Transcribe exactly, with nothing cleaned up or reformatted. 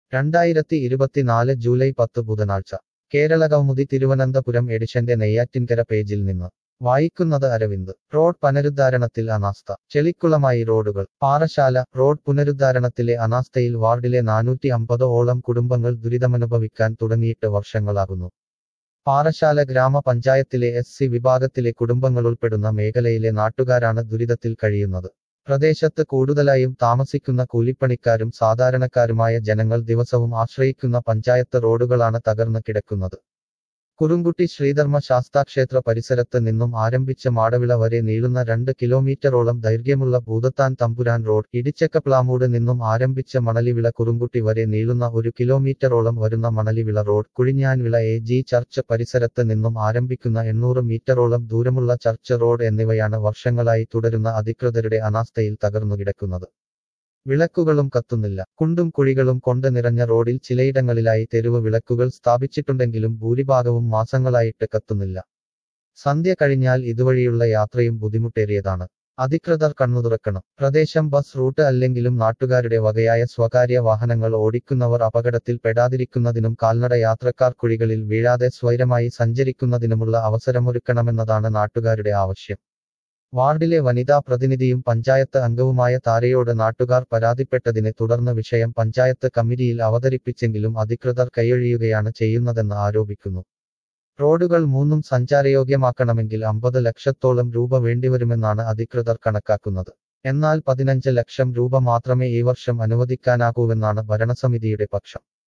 രണ്ടായിരത്തി ഇരുപത്തിനാല് ജൂലൈ പത്ത് ബുധനാഴ്ച കേരള കൗമുദി തിരുവനന്തപുരം എഡിഷന്റെ നെയ്യാറ്റിൻകര പേജിൽ നിന്ന് വായിക്കുന്നത് അരവിന്ദ്. റോഡ് പുനരുദ്ധാരണത്തിൽ അനാസ്ഥ. ചെളിക്കുളമായി റോഡുകൾ. പാറശാല. റോഡ് പുനരുദ്ധാരണത്തിലെ അനാസ്ഥയിൽ വാർഡിലെ നാനൂറ്റി അമ്പത് ഓളം കുടുംബങ്ങൾ ദുരിതമനുഭവിക്കാൻ തുടങ്ങിയിട്ട് വർഷങ്ങളാകുന്നു. പാറശാല ഗ്രാമപഞ്ചായത്തിലെ എസ് സി വിഭാഗത്തിലെ കുടുംബങ്ങളുൾപ്പെടുന്ന മേഖലയിലെ നാട്ടുകാരാണ് ദുരിതത്തിൽ കഴിയുന്നത്. പ്രദേശത്ത് കൂടുതലായും താമസിക്കുന്ന കൂലിപ്പണിക്കാരും സാധാരണക്കാരുമായ ജനങ്ങൾ ദിവസവും ആശ്രയിക്കുന്ന പഞ്ചായത്ത് റോഡുകളാണ് തകർന്ന് കിടക്കുന്നത്. കുറുങ്കുട്ടി ശ്രീധർമ്മ ശാസ്താക്ഷേത്ര പരിസരത്ത് നിന്നും ആരംഭിച്ച മാടവിള വരെ നീളുന്ന രണ്ട് കിലോമീറ്ററോളം ദൈർഘ്യമുള്ള ഭൂതത്താൻ തമ്പുരാൻ റോഡ്, ഇടിച്ചക്കപ്ലാമൂട് നിന്നും ആരംഭിച്ച മണലിവിള കുറുങ്കുട്ടി വരെ നീളുന്ന ഒരു കിലോമീറ്ററോളം വരുന്ന Manalivila road, Kuzhinjanvila A G church പരിസരത്ത് നിന്നും ആരംഭിക്കുന്ന എണ്ണൂറ് മീറ്ററോളം ദൂരമുള്ള ചർച്ച് റോഡ് എന്നിവയാണ് വർഷങ്ങളായി തുടരുന്ന അധികൃതരുടെ അനാസ്ഥയിൽ തകർന്നുകിടക്കുന്നത്. വിളക്കുകളും കത്തുന്നില്ല. കുണ്ടും കുഴികളും കൊണ്ട് നിറഞ്ഞ റോഡിൽ ചിലയിടങ്ങളിലായി തെരുവ് വിളക്കുകൾ സ്ഥാപിച്ചിട്ടുണ്ടെങ്കിലും ഭൂരിഭാഗവും മാസങ്ങളായിട്ട് കത്തുന്നില്ല. സന്ധ്യ കഴിഞ്ഞാൽ ഇതുവഴിയുള്ള യാത്രയും ബുദ്ധിമുട്ടേറിയതാണ്. അധികൃതർ കണ്ണുതുറക്കണം. പ്രദേശം ബസ് റൂട്ട് അല്ലെങ്കിലും നാട്ടുകാരുടെ വകയായ സ്വകാര്യ വാഹനങ്ങൾ ഓടിക്കുന്നവർ അപകടത്തിൽ പെടാതിരിക്കുന്നതിനും കാൽനട യാത്രക്കാർ കുഴികളിൽ വീഴാതെ സ്വൈരമായി സഞ്ചരിക്കുന്നതിനുമുള്ള അവസരമൊരുക്കണമെന്നതാണ് നാട്ടുകാരുടെ ആവശ്യം. വാർഡിലെ വനിതാ പ്രതിനിധിയും പഞ്ചായത്ത് അംഗവുമായ താരയോട് നാട്ടുകാർ പരാതിപ്പെട്ടതിനെ തുടർന്ന് വിഷയം പഞ്ചായത്ത് കമ്മിറ്റിയിൽ അവതരിപ്പിച്ചെങ്കിലും അധികൃതർ കൈയൊഴിയുകയാണ് ചെയ്യുന്നതെന്ന് ആരോപിക്കുന്നു. റോഡുകൾ മൂന്നും സഞ്ചാരയോഗ്യമാക്കണമെങ്കിൽ അമ്പത് ലക്ഷത്തോളം രൂപ വേണ്ടിവരുമെന്നാണ് അധികൃതർ കണക്കാക്കുന്നത്. എന്നാൽ പതിനഞ്ച് ലക്ഷം രൂപ മാത്രമേ ഈ വർഷം അനുവദിക്കാനാകൂവെന്നാണ് ഭരണസമിതിയുടെ പക്ഷം.